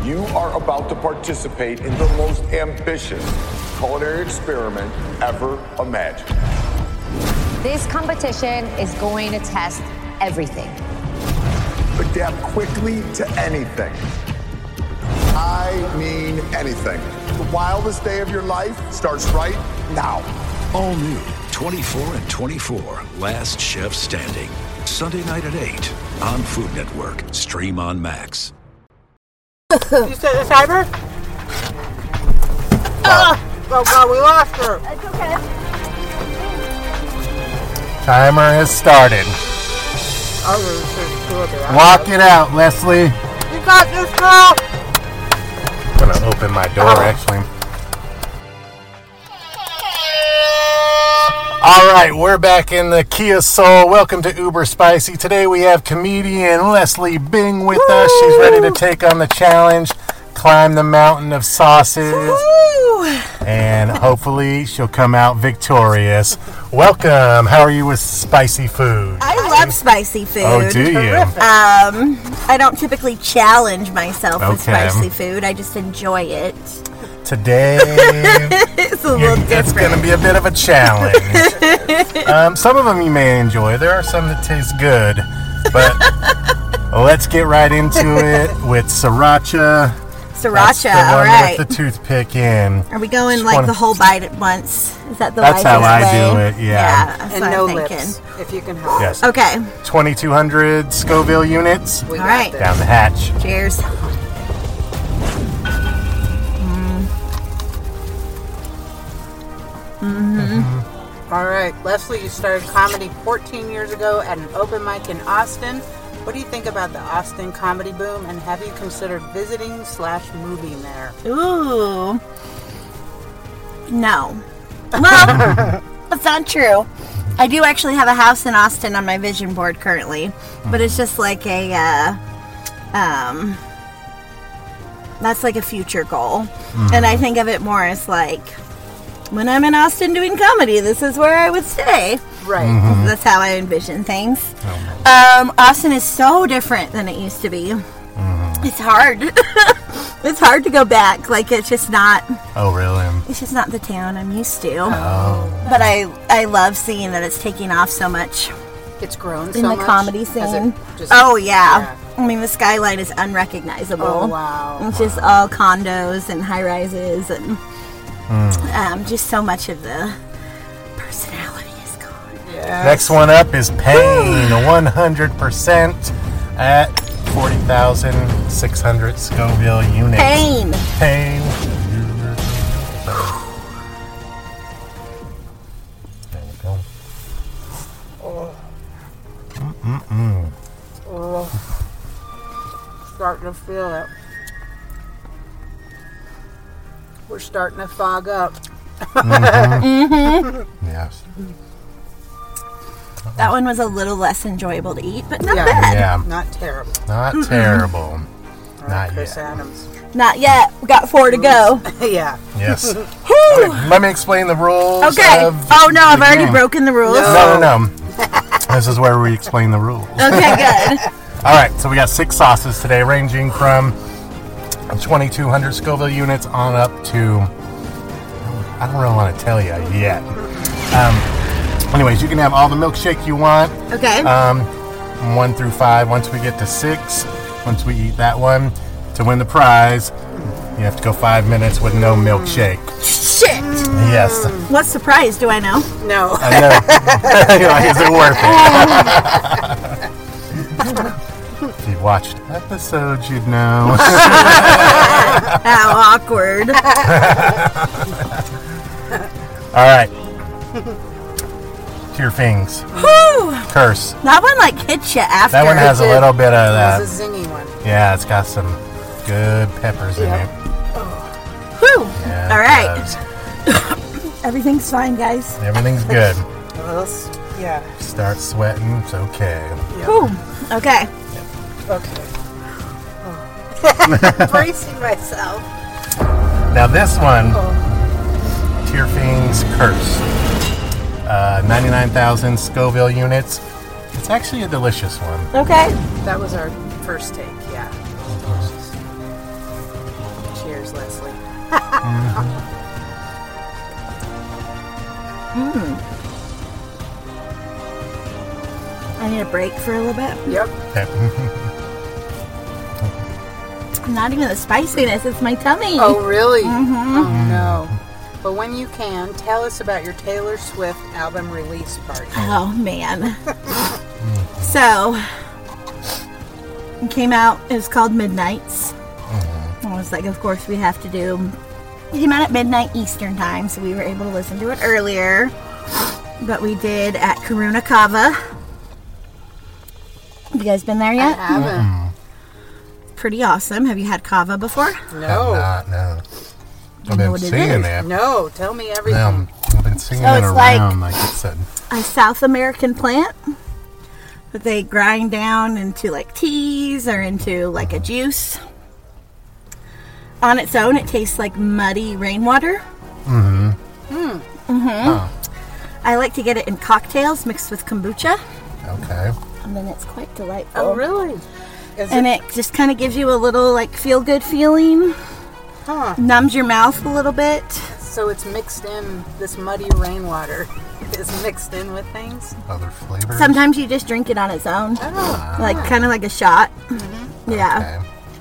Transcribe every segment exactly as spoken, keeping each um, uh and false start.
You are about to participate in the most ambitious culinary experiment ever imagined. This competition is going to test everything. Adapt quickly to anything. I mean anything. The wildest day of your life starts right now. All new twenty-four and twenty-four, Last Chef Standing. Sunday night at eight on Food Network. Stream on Max. You set the timer? Oh, oh God, we lost her. It's okay. Timer has started. Walk it out, Leslie. You got this, girl. I'm gonna open my door, actually. All right, we're back in the Kia Soul. Welcome to Uber Spicy. Today we have comedian Leslie Bing with Woo! us. She's ready to take on the challenge, climb the mountain of sauces, Woo! and hopefully she'll come out victorious. Welcome. How are you with spicy food? I love spicy food. Oh, do you? Um, I don't typically challenge myself Okay. with spicy food. I just enjoy it. Today, It's a little it's different. going to be a bit of a challenge. um, some of them you may enjoy. There are some that taste good. But let's get right into it with sriracha. That's the Sriracha, one all right. with the toothpick in. Are we going Just like wanna- the whole bite at once? Is that the That's how wisest I do way? it, yeah. Yeah, that's And what no I'm thinking. lips, if you can help. Yes. Okay, twenty-two hundred Scoville units. We All got right. this. Down the hatch. cheers. All right, Leslie, you started comedy fourteen years ago at an open mic in Austin. What do you think about the Austin comedy boom, and have you considered visiting slash moving there? Ooh. No. Well, that's not true. I do actually have a house in Austin on my vision board currently, but it's just like a, uh, um, that's like a future goal. And I think of it more as like, when I'm in Austin doing comedy, this is where I would stay. Right. That's how I envision things. Um, Austin is so different than it used to be. It's hard. It's hard to go back. Like, it's just not, Oh, really? it's just not the town I'm used to. Oh. But I, I love seeing that it's taking off so much It's grown in so the much. comedy Has it scene. just- Oh, yeah. I mean, the skyline is unrecognizable. Oh, wow. It's just all condos and high rises, and um, just so much of the personality is gone. Yes. Next one up is Pain, one hundred percent at forty thousand six hundred Scoville units. Pain. Pain. There we go. Mm-mm-mm. Oh, starting to feel it. We're starting to fog up. Yes. That one was a little less enjoyable to eat, but not Yeah. bad. Yeah. Not terrible. Not terrible. All right, Not Chris yet. Adams. Not yet. We got four to go. Yeah. Yes. Whew. Let me explain the rules. Okay. Of Oh no, I've the already game. broken the rules. No, no, no. This is where we explain the rules. Okay, good. All right, so we got six sauces today, ranging from twenty-two hundred Scoville units on up to, I don't really want to tell you yet. Um, anyways, you can have all the milkshake you want, Okay. um, one through five. Once we get to six, once we eat that one, to win the prize, you have to go five minutes with no milkshake. Shit. Yes, What surprise do I know? No. I know. You're like, is it worth it? If you watched episodes, you'd know. How awkward. All right. To your things. Whew. Curse. That one like hits you after. That one has a little bit of that. This is a zingy one. Yeah, it's got some good peppers in Yep. it. Whew. Yeah, All it right. does. Everything's fine, guys. Everything's good. Well, let's- yeah. Start sweating. It's okay. Whew. Okay. Okay. Oh. Bracing myself. Now this one, Oh. Tierfing's Curse. Uh, ninety-nine thousand Scoville units. It's actually a delicious one. Okay. That was our first take, yeah. Leslie. Mm. I need a break for a little bit. Yep. Not even the spiciness, it's my tummy. Oh, really? Mm-hmm. Oh, no. But when you can, tell us about your Taylor Swift album release party. Oh, man. So, it came out, it was called Midnights. Mm-hmm. I was like, of course we have to do, it came out at midnight Eastern time, so we were able to listen to it earlier. But we did at Karuna Kava. Have you guys been there I yet? haven't. Mm. Pretty awesome. Have you had kava before? No. Have not, no. I've know been what it seeing is. it. No, tell me everything. Um, I've been seeing So it it's around, like- like, it said. A South American plant that they grind down into like teas or into like a juice. On its own, it tastes like muddy rainwater. Mm-hmm. Mm. Mm-hmm. Oh, I like to get it in cocktails mixed with kombucha, okay. and then it's quite delightful. Oh, really? Is And it? it just kind of gives you a little like feel-good feeling, Huh. numbs your mouth a little bit. So it's mixed in, this muddy rainwater is mixed in with things? Other flavors? Sometimes you just drink it on its own, Oh. like kind of like a shot. Yeah. Okay.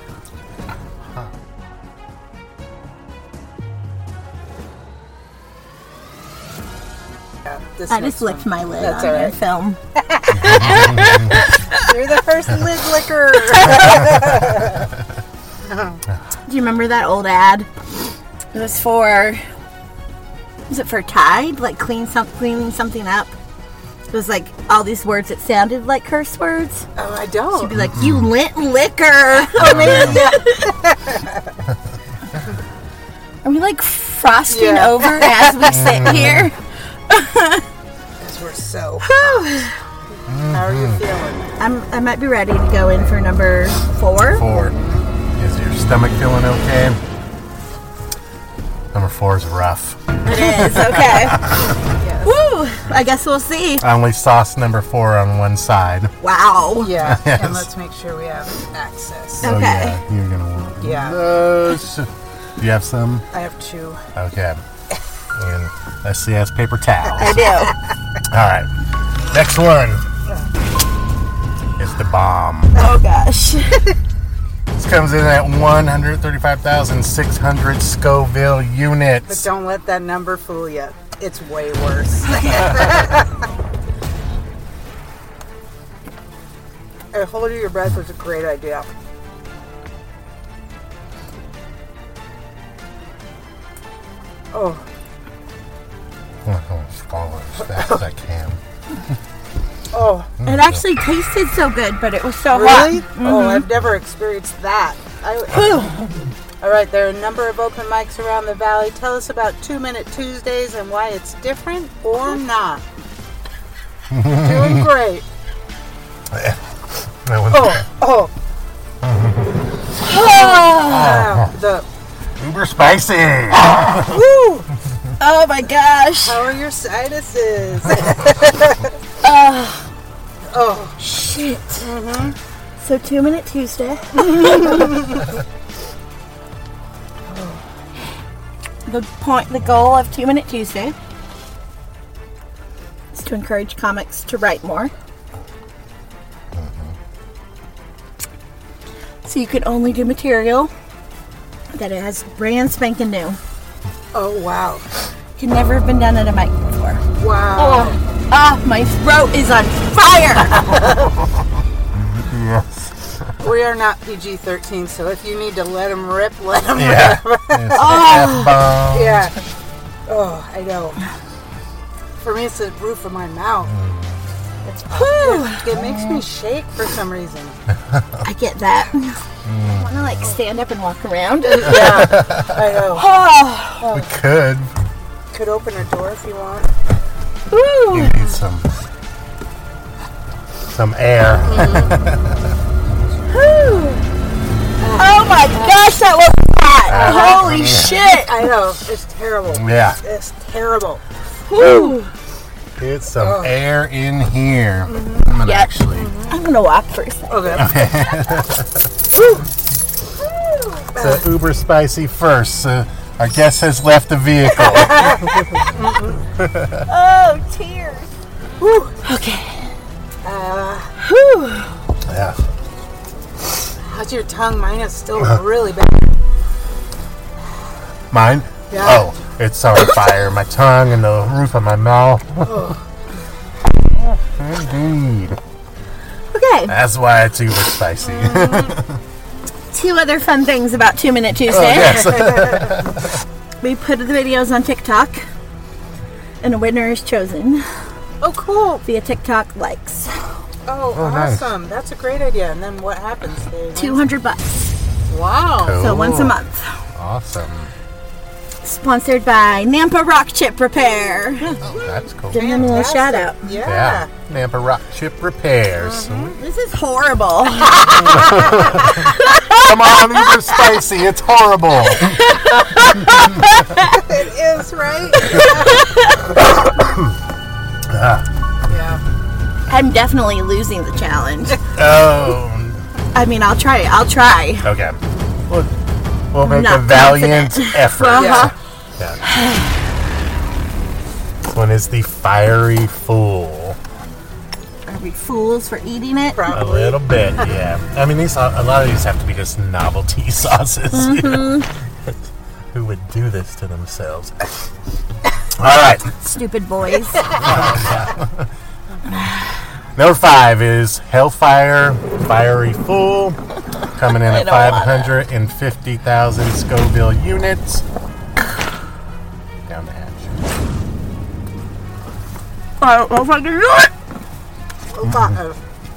Yeah, this I next just licked one. my lid That's on all your right. film. You're the first lid licker. Do you remember that old ad? It was for, was it for Tide? Like clean some, cleaning something up. It was like all these words that sounded like curse words. Oh, I don't. She'd be like, "You lint liquor." Oh man, Are we like frosting Yeah. over as we sit here? Because we're so hot. How are you feeling? I'm, I might be ready to go in for number four. Four. Is your stomach feeling okay? Number four is rough. It is okay. Yes. Woo! I guess we'll see. I only sauce number four on one side. Wow. Yeah, Yes. and let's make sure we have access. Okay. Oh, yeah. You're going to want Yeah. those. Do you have some? I have two. Okay. And let's see, that's paper towels. I do. All right. Next one is the bomb. Oh gosh. This comes in at one hundred thirty-five thousand six hundred Scoville But units. don't let that number fool you. It's way worse. Uh, Holding your breath was a great idea. Oh, I'm going to swallow it as fast as I can. oh, It actually tasted so good, but it was so really? hot. Oh, I've never experienced that. I, all right, there are a number of open mics around the valley. Tell us about Two Minute Tuesdays and why it's different or not. Doing great. That was Oh, oh, wow. The uber spicy. woo. Oh my gosh. How are your sinuses? Oh, Oh, shit. So Two Minute Tuesday. The point, the goal of Two Minute Tuesday is to encourage comics to write more. So you can only do material that it has brand spanking new. oh, wow, Can never have been done at a mic before. wow. Oh, ah, my throat is on fire. Yes. We are not P G thirteen, so if you need to let them rip, let them Yeah. rip. It's F-bomb. Yeah. Oh, I know. For me, it's the roof of my mouth. It's, it, it makes me shake for some reason. I get that. I want to like stand up and walk around. Yeah, I know. Oh, We could. Could open a door if you want. woo. You need some some air. Woo. Oh my gosh, that was hot. Holy shit. I know. It's terrible. Yeah. It's terrible. Woo. Get some Oh. air in here. I'm gonna Yep. actually. I'm going to walk for a second. Okay. Okay. Woo. uh, uber spicy first. Uh, our guest has left the vehicle. Oh, tears. Whew. Okay. Uh, Whew. Yeah. how's your tongue? Mine is still really bad. Mine? Yeah. Oh, it's on fire. My tongue and the roof of my mouth. Indeed. Okay. That's why it's uber spicy. Two other fun things about Two Minute Tuesday. Oh, yes. We put the videos on TikTok, and a winner is chosen Oh, cool. via TikTok likes. Oh, Oh, nice. awesome. That's a great idea. And then what happens? They Two hundred bucks. Wow. So Cool. once a month. Awesome. Sponsored by Nampa Rock Chip Repair. Oh, that's cool. Give them a little shout out. Yeah. Yeah. Nampa Rock Chip Repairs. This is horrible. Come on, uber spicy. It's horrible. It is, right? Yeah. I'm definitely losing the challenge. Oh, I mean, I'll try it. I'll try. okay. We'll, we'll make a not valiant confident. effort. Uh-huh. Yeah. This one is the Fiery Fool. Are we fools for eating it? A Probably. little bit, yeah. I mean, these a lot of these have to be just novelty sauces. Mm-hmm. Who would do this to themselves? All right. Stupid boys. Number five is Hellfire Fiery Fool, coming in at don't five want hundred fifty thousand Scoville units. Down the hatch. I don't know if I can do it. Uh-oh.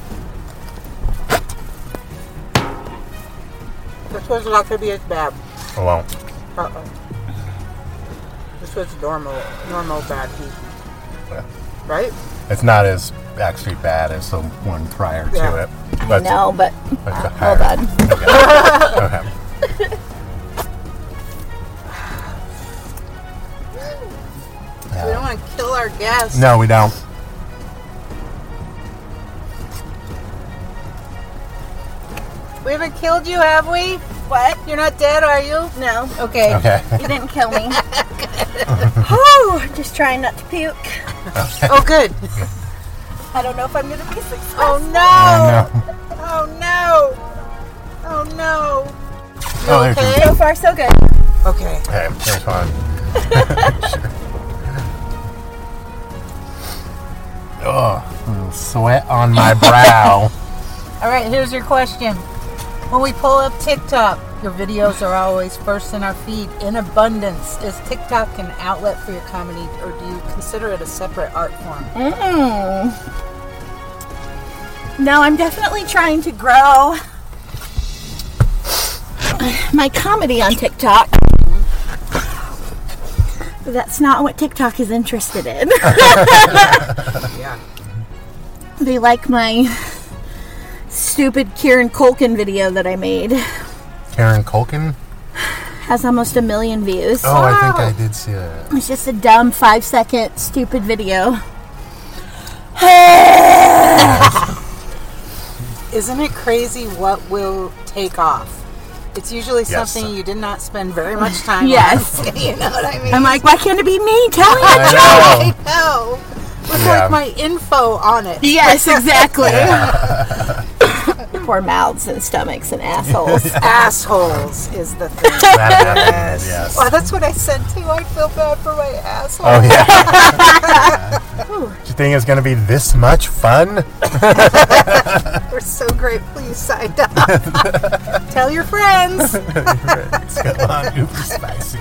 This one's not going to be as bad. I won't. Uh-oh. This was normal, normal bad heat. Yeah. Right? It's not as actually bad as the one prior to Yeah. it. But No, but but the hold higher- on. Okay. Okay. We don't want to kill our guests. No, we don't. We haven't killed you, have we? What? You're not dead, are you? No. Okay. Okay. You didn't kill me. Whew, just trying not to puke. Oh, good. I don't know if I'm going to be successful. Oh, no. No. Oh, no. Oh, no. Oh, there's okay? So far, so good. Okay. Okay, there's one. Sure. Oh, a little sweat on my brow. All right, here's your question. When we pull up TikTok, your videos are always first in our feed in abundance. Is TikTok an outlet for your comedy, or do you consider it a separate art form? Mm. No, I'm definitely trying to grow my comedy on TikTok. But that's not what TikTok is interested in. Yeah. They like my stupid Kieran Culkin video that I made. Karen Culkin? Has almost a million views. Oh, I think I did see that. It's just a dumb five second stupid video. Isn't it crazy what will take off? It's usually Yes. something you did not spend very much time Yes. on. You know what I mean? I'm like, why can't it be me telling a I joke? know. I know. With Yeah. like my info on it. Yes, exactly. Poor mouths and stomachs and assholes. Assholes is the thing. That happened, yes. Well, that's what I said too. I feel bad for my asshole. Oh, yeah. Do you think it's going to be this much fun? We're so grateful you signed up. Tell your friends. Let's go on, uber spicy.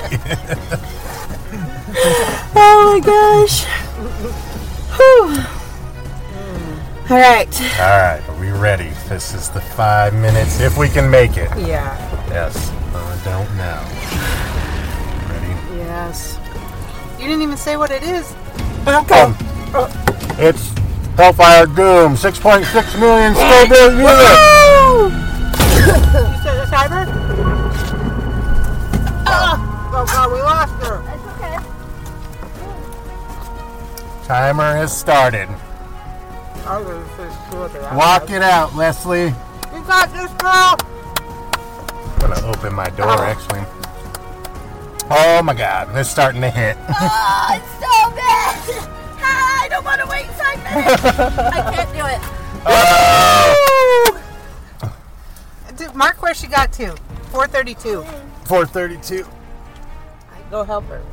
Oh my gosh. Whew. All right. All right, are we ready? This is the five minutes, if we can make it. Yeah. Yes. I don't know. Ready? Yes. You didn't even say what it is. Um, it's Hellfire Doom, six point six million Scoville units. You said the timer? Oh God, we lost her. Timer has started. I was gonna say two of the Walk it out, Leslie. You got this, girl. gonna open my door, actually. Oh my God, it's starting to hit. Oh, it's so bad. Ah, I don't want to wait five minutes. I can't do it. Oh! Dude, mark where she got to. four thirty-two. four thirty-two. Go help her.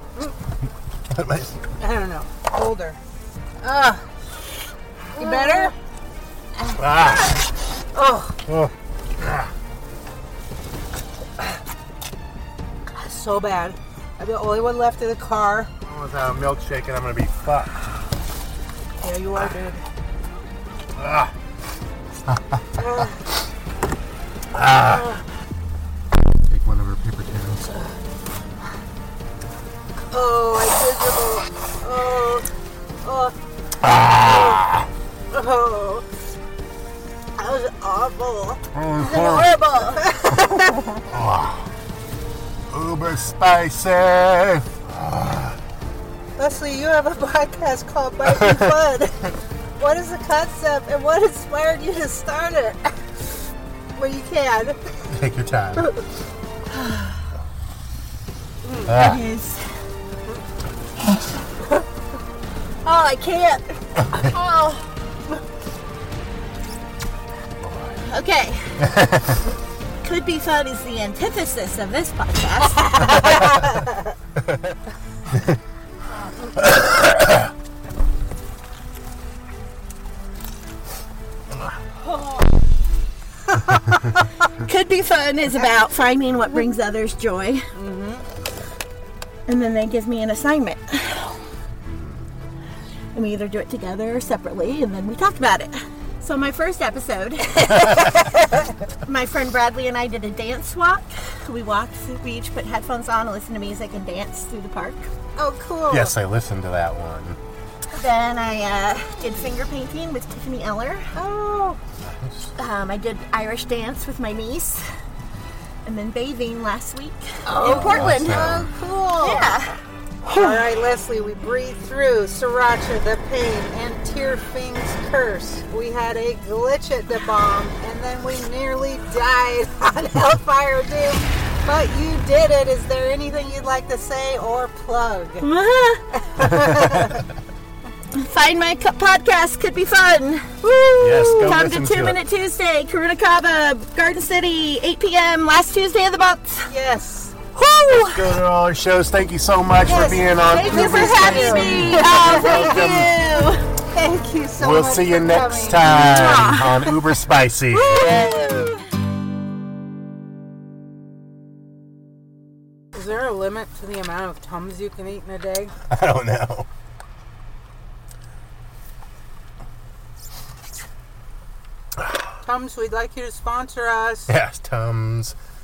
I don't know. Hold her. Ah. You better? Ah. Oh. Oh. So bad. I'm the only one left in the car. Without a milkshake, and I'm gonna be fucked. Yeah, you are, dude. Ah. Ah. Ah. Take one of her paper towels. Oh, I miserable. Oh. Oh. Ah. Oh. That was awful. Oh, Horrible. oh. Uber spicy. Leslie, you have a podcast called Might Be Fun. What is the concept and what inspired you to start it? Well, you can. Take your time. Ah. It is. Oh, I can't. Oh. Okay. Could Be Fun is the antithesis of this podcast. Could Be Fun is about finding what brings others joy. Mm-hmm. And then they give me an assignment. And we either do it together or separately, and then we talk about it. So my first episode, my friend Bradley and I did a dance walk. We walked, we each put headphones on and listened to music and danced through the park. Oh, cool. Yes, I listened to that one. Then I uh, did finger painting with Tiffany Eller. Oh. Um, I did Irish dance with my niece. And then bathing last week Oh, in Portland. awesome. Oh, cool. Yeah. All right, Leslie, we breathed through Sriracha, the pain, and Tierfing's curse. We had a glitch at the bomb, and then we nearly died on Hellfire Doom. But you did it. Is there anything you'd like to say or plug? Find my co- podcast. Could be fun. Woo! Yes, go Come listen to Two to it. Minute Tuesday, Karuna Kava, Garden City, eight p.m. last Tuesday of the month. Yes. Woo! Go to all our shows. Thank you so much Yes, for being on. Thank you for Uber having Spicy. me. Oh, thank you. Thank you so We'll much. see you for next coming. time on Uber Spicy. Is there a limit to the amount of Tums you can eat in a day? I don't know. Tums, we'd like you to sponsor us. Yes, Tums.